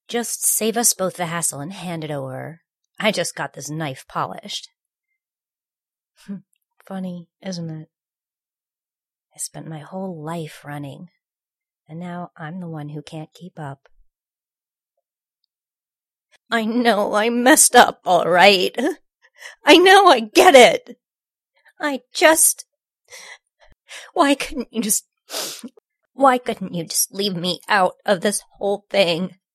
Just save us both the hassle and hand it over. I just got this knife polished. Funny, isn't it? I spent my whole life running, and now I'm the one who can't keep up. I know I messed up, all right. I know, I get it. Why couldn't you just leave me out of this whole thing?